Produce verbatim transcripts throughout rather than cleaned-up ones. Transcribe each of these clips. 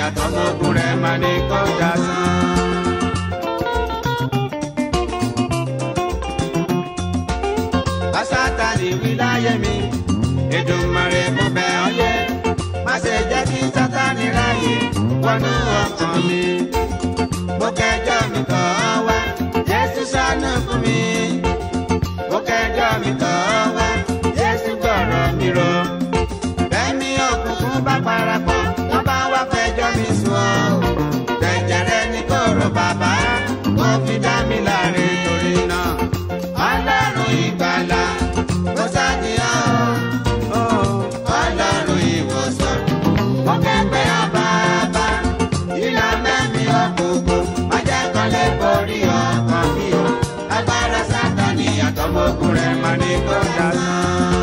àtọmọkùn rẹ̀ máa ní kó dasán. Sátánì wí láyé mi, Èdùmàrè mo bẹ̀ ọ́ yé, má ṣe jẹ́ kí Sátánì ráyè wọnú ọkàn mi. Mo kẹjọ́ mi tọ̀ ọ́ wá, Jésù ṣàánú fún mi. Mo kẹjọ́ mi tọ̀ ọ́ wá, Jésù gbọ́rọ̀ mi rò. Bẹ́ẹ̀ni òkùnkùn bá parapọ̀, wọ́n bá wá fẹjọ́ mi sùn ọ́. Jẹ̀jẹ̀rẹ̀ ní kóró bàbá, kó fi dá mi láre torí náà. Ọlọ́run ìgbàlà, mo ṣàdìyàn o, Ọlọ́run ìwòsàn. Mo kẹ́gbẹ́ àbàbà, iná mẹ́mi òkùnkùn, má jẹ́ kán lè borí ọkàn mi o. Agbára Sátánì àtọmọkùn rẹ̀ máa ní kó dasán.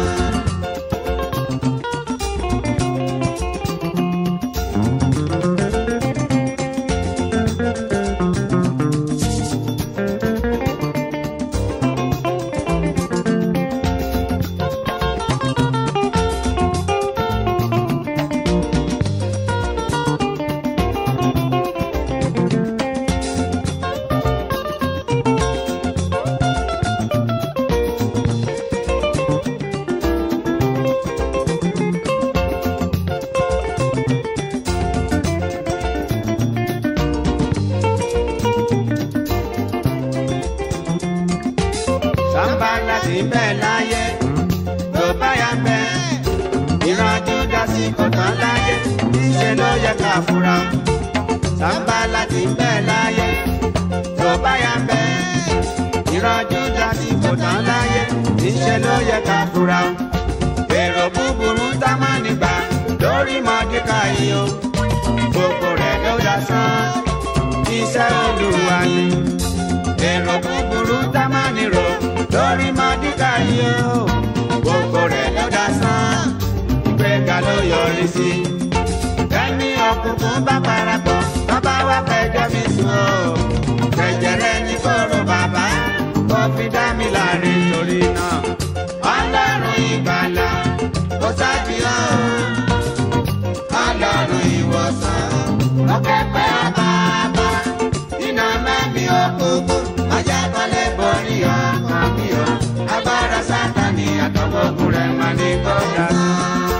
Sàmbá láti bẹ̀ láyé, tó bá yà ń bẹ̀. Ìrọ̀jú dásí kò tán láyé, níṣẹ́ ló yẹ ká fura. Èrò búburú tá má nígbà lórí Mọ́dékáì o. Gbogbo rẹ̀ ló dasán, iṣẹ́ Olúwa ni. Èrò búburú tá má nírò lórí Mọ́dékáì o. Gbogbo rẹ̀ ló dasán, ìgbéga ló yọrí sí. Ẹni òkùnkùn bá parapọ̀, bàbá wa fẹjọ́ mi sùn o. Jẹ̀jẹ̀rẹ̀ ní kóró bàbá, kó fi dá mi láre torí náà. Ọlọ́run ìgbàlà, kò ṣàfihàn o. Ọlọ́run ìwòsàn, mo kẹ́pẹ́ àbàbà. Iná mẹ́mi òkùnkùn, má jẹ́ kán lè borí ọkàn mi o. Agbára Sátánì àtọmọkùn rẹ̀ máa ní kó dasán.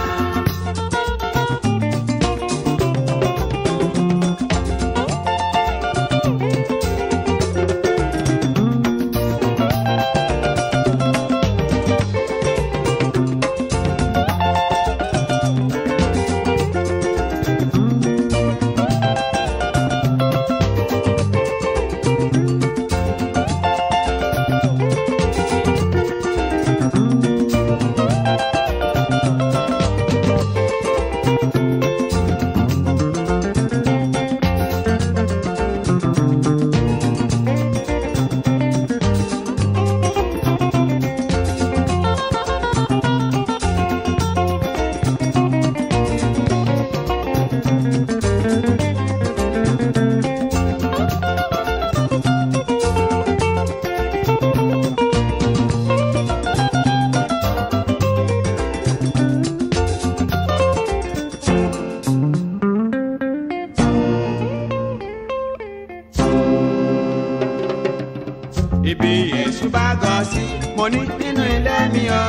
Ibi Jésù bá gọ sí, mo ní nínú ilé mi o.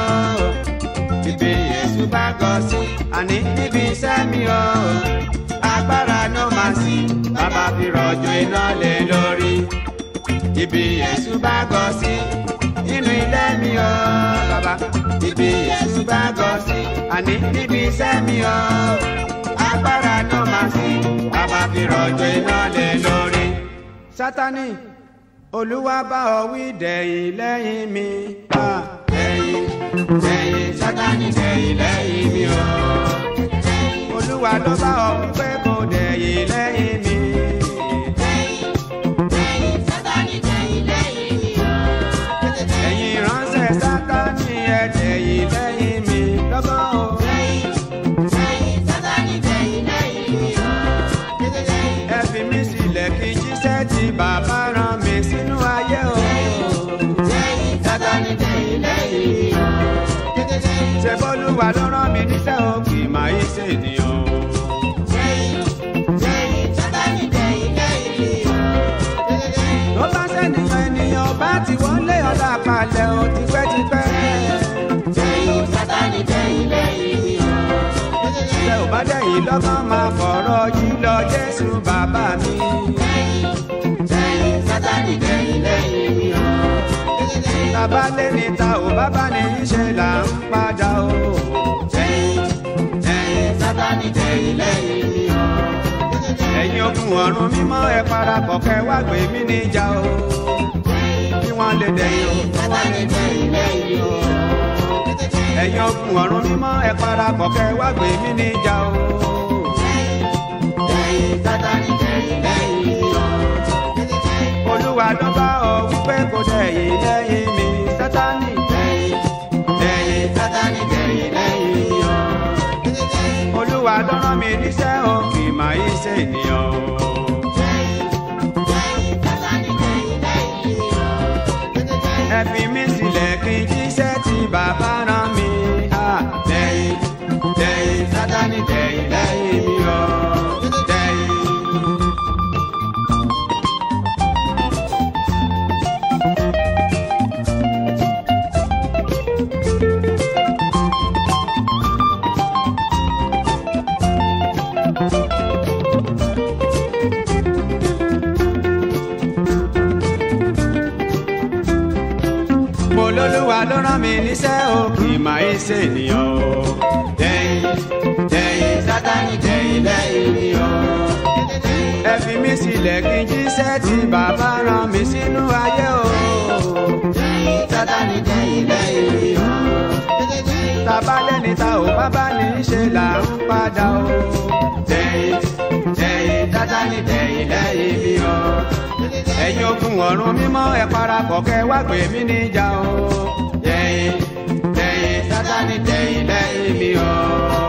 Ibi Jésù bá gọ sí, àní níbi iṣẹ́ mi o. Agbára ló máa sí, bàbá fi rọ̀jò iná lé lórí. Ibi Jésù bá gọ sí, nínú ilé mi o. Bàbá, ibi Jésù bá gọ sí, àní níbi iṣẹ́ mi o. Agbára ló máa sí, bàbá fi rọ̀jò iná lé lórí. Sátánì, Olúwa bá ọ wí dẹ̀yìn lẹ́yìn mi. Dẹ̀yìn, dẹ̀yìn, Sátánì dẹ̀yìn lẹ́yìn mi o. Olúwa ló bá ọ wí pé kò dẹ̀yìn lẹ́yìn mi. Dẹ̀yìn, dẹ̀yìn, Sátánì dẹ̀yìn lẹ́yìn mi o. Ẹ̀yin ìránṣẹ́ Sátánì ẹ dẹ̀yìn lẹ́yìn mi lọ́gán o. Dẹ̀yìn, dẹ̀yìn, Sátánì dẹ̀yìn lẹ́yìn mi o. Ẹ fi mí sílẹ̀ kí jíṣẹ́ tí bàbá rán mi sínú ayé o. Dẹ̀yìn, Sátánì dẹ̀yìn lẹ́yìn mi o. Ṣé bọ́lúwa ló rán mi níṣẹ́ o kì í máa yí ṣènìyàn o. Dẹ̀yìn, dẹ̀yìn, lọ́kàn máa fọ̀rọ̀ yìí lọ Jésù bàbá mi. Lẹ́yìn Sátánì lẹ́yìn lẹ́yìn mi o. Bàbá lé ní ta ò bàbá ní í ṣe là ń padà o. Lẹ́yìn lẹ́yìn Sátánì lẹ́yìn lẹ́yìn mi o. Ẹ̀yin ogun ọ̀run mímọ́ ẹ parapọ̀ kẹ́ wá gbé mi níjà o. Kí wọ́n lè dẹ̀yìn o. Sátánì lẹ́yìn lẹ́yìn o. Ẹ̀yin ogun ọ̀run mímọ́ ẹ parapọ̀ kẹ́ wá gbé mi níjà o. Lẹ́yìn Sátánì lẹ́yìn lẹ́yìn mi o. Olúwa ló bá ọ wípé kò dẹ̀yìn lẹ́yìn mi Sátánì. Lẹ́yìn lẹ́yìn Sátánì lẹ́yìn lẹ́yìn mi o. Olúwa ló rán mi níṣẹ́ o kì í máa yí ṣe ènìyàn o. Lẹ́yìn Sátánì lẹ́yìn lẹ́yìn mi o. Ẹ fi mí sílẹ̀ kí n jíṣẹ́ tí bàbá rán mi. Ah, lẹ́yìn lẹ́yìn Sátánì lẹ́yìn lẹ́yìn mi o. Lẹ́yìn. Olúwa ló rán mi níṣẹ́ o kì í máa ń ṣe ènìyàn o. Lẹ́yìn lẹ́yìn Sátánì lẹ́yìn lẹ́yìn mi o. Ẹ fi mí sílẹ̀ kí n jíṣẹ́ tí bàbá rán mi sínú ayé o. Lẹ́yìn Sátánì lẹ́yìn lẹ́yìn mi o. Tàbá lẹ́ni ta ò bàbá ní í ṣe là ń padà o. Lẹ́yìn lẹ́yìn Sátánì lẹ́yìn lẹ́yìn mi o. Ẹ̀yin ogun ọ̀run mímọ́ ẹ parapọ̀ kẹ́ wá gbé mi níjà o. Lẹ́yìn lẹ́yìn Sátánì lẹ́yìn lẹ́yìn mi o.